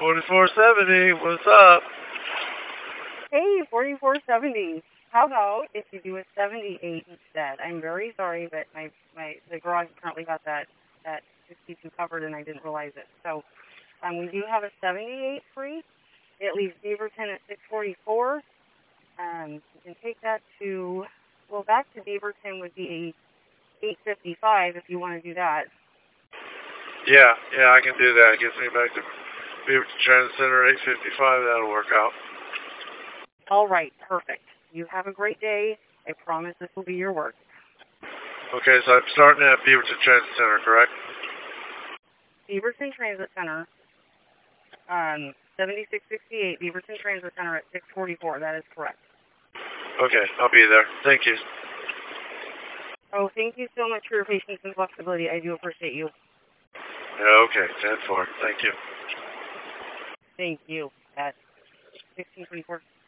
4470, what's up? Hey, 4470. How about if you do a 78 instead? I'm very sorry, but the garage currently got that 62 covered, and I didn't realize it. So we do have a 78 free. It leaves Beaverton at 644. You can take that to, well, back to Beaverton would be 855 if you want to do that. Yeah, I can do that. It gets me back to Beaverton Transit Center, 855. That'll work out. All right, perfect. You have a great day. I promise this will be your work. Okay, so I'm starting at Beaverton Transit Center, correct? Beaverton Transit Center, 7668 Beaverton Transit Center at 644. That is correct. Okay, I'll be there. Thank you. Oh, thank you so much for your patience and flexibility. I do appreciate you. Okay, 10-4. Thank you. Thank you. At 1624.